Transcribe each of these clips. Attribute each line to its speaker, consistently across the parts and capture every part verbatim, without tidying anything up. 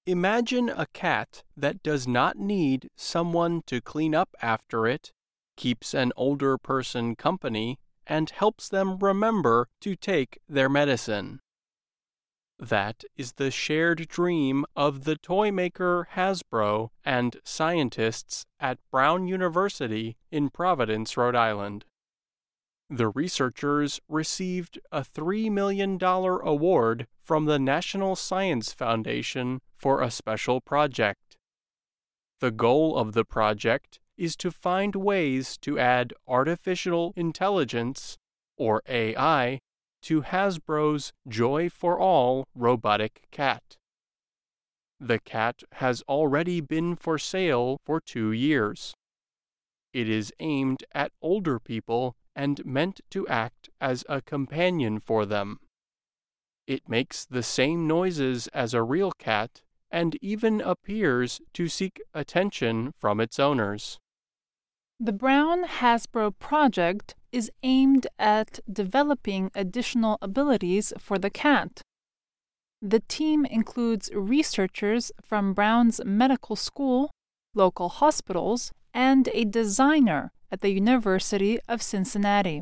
Speaker 1: Imagine a cat that does not need someone to clean up after it, keeps an older person company, and helps them remember to take their medicine. That is the shared dream of the toy maker Hasbro and scientists at Brown University in Providence, Rhode Island. The researchers received a three million dollars award from the National Science Foundation for a special project. The goal of the project is to find ways to add artificial intelligence, or A I, to Hasbro's Joy for All robotic cat. The cat has already been for sale for two years. It is aimed at older people and meant to act as a companion for them. It makes the same noises as a real cat and even appears to seek attention from its owners.
Speaker 2: The Brown Hasbro project is aimed at developing additional abilities for the cat. The team includes researchers from Brown's medical school, local hospitals, and a designer at the University of Cincinnati.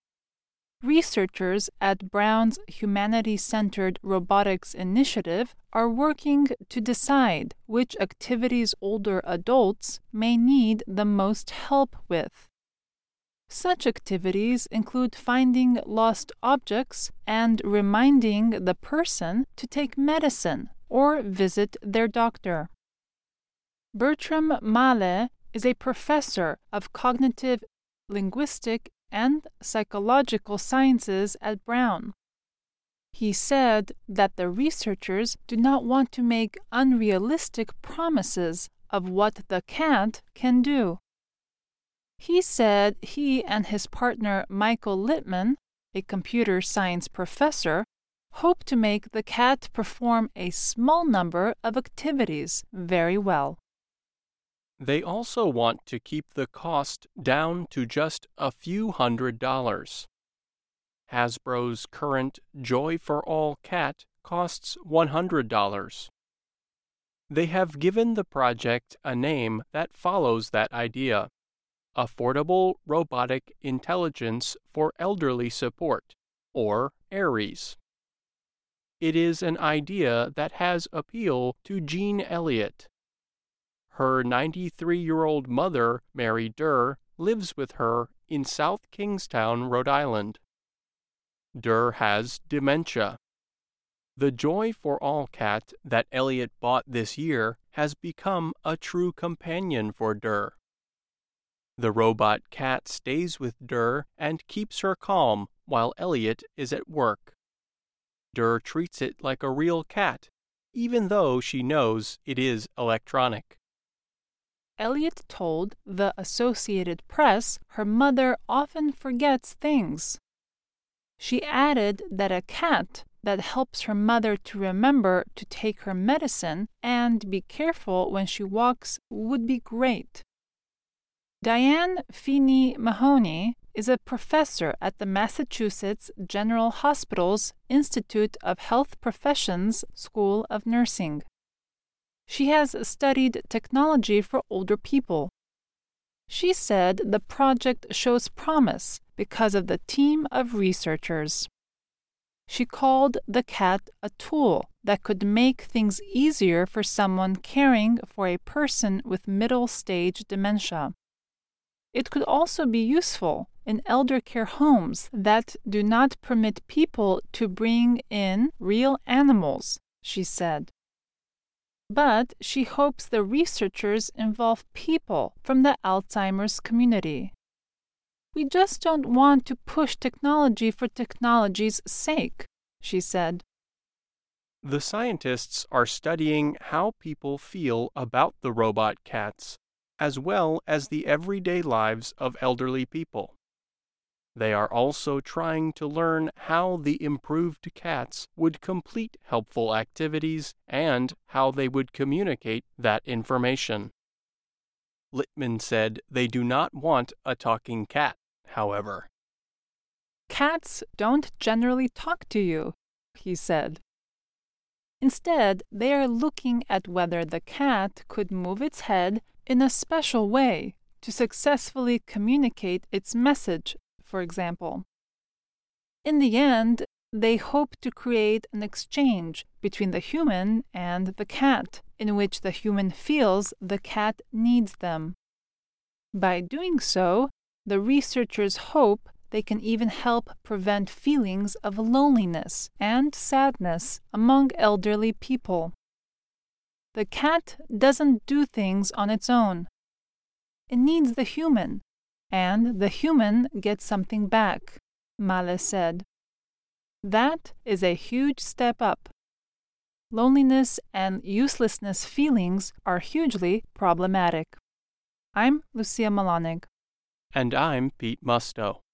Speaker 2: Researchers at Brown's Humanity-Centered Robotics Initiative are working to decide which activities older adults may need the most help with. Such activities include finding lost objects and reminding the person to take medicine or visit their doctor. Bertram Mahle is a professor of cognitive, linguistic, and psychological sciences at Brown. He said that the researchers do not want to make unrealistic promises of what the cat can do. He said he and his partner Michael Littman, a computer science professor, hope to make the cat perform a small number of activities very well.
Speaker 1: They also want to keep the cost down to just a few hundred dollars. Hasbro's current Joy for All cat costs one hundred dollars. They have given the project a name that follows that idea: Affordable Robotic Intelligence for Elderly Support, or ARIES. It is an idea that has appeal to Jean Elliott. Her ninety-three-year-old mother, Mary Durr, lives with her in South Kingstown, Rhode Island. Durr has dementia. The Joy for All cat that Elliott bought this year has become a true companion for Durr. The robot cat stays with Durr and keeps her calm while Elliott is at work. Durr treats it like a real cat, even though she knows it is electronic.
Speaker 2: Elliott told the Associated Press her mother often forgets things. She added that a cat that helps her mother to remember to take her medicine and be careful when she walks would be great. Diane Feeney Mahoney is a professor at the Massachusetts General Hospital's Institute of Health Professions School of Nursing. She has studied technology for older people. She said the project shows promise because of the team of researchers. She called the cat a tool that could make things easier for someone caring for a person with middle-stage dementia. It could also be useful in elder care homes that do not permit people to bring in real animals, she said. But she hopes the researchers involve people from the Alzheimer's community. We just don't want to push technology for technology's sake, she said.
Speaker 1: The scientists are studying how people feel about the robot cats, as well as the everyday lives of elderly people. They are also trying to learn how the improved cats would complete helpful activities and how they would communicate that information. Littman said they do not want a talking cat, however.
Speaker 2: Cats don't generally talk to you, he said. Instead, they are looking at whether the cat could move its head in a special way to successfully communicate its message, for example. In the end, they hope to create an exchange between the human and the cat, in which the human feels the cat needs them. By doing so, the researchers hope they can even help prevent feelings of loneliness and sadness among elderly people. The cat doesn't do things on its own. It needs the human, and the human gets something back, Male said. That is a huge step up. Loneliness and uselessness feelings are hugely problematic. I'm Lucia Malonig.
Speaker 1: And I'm Pete Musto.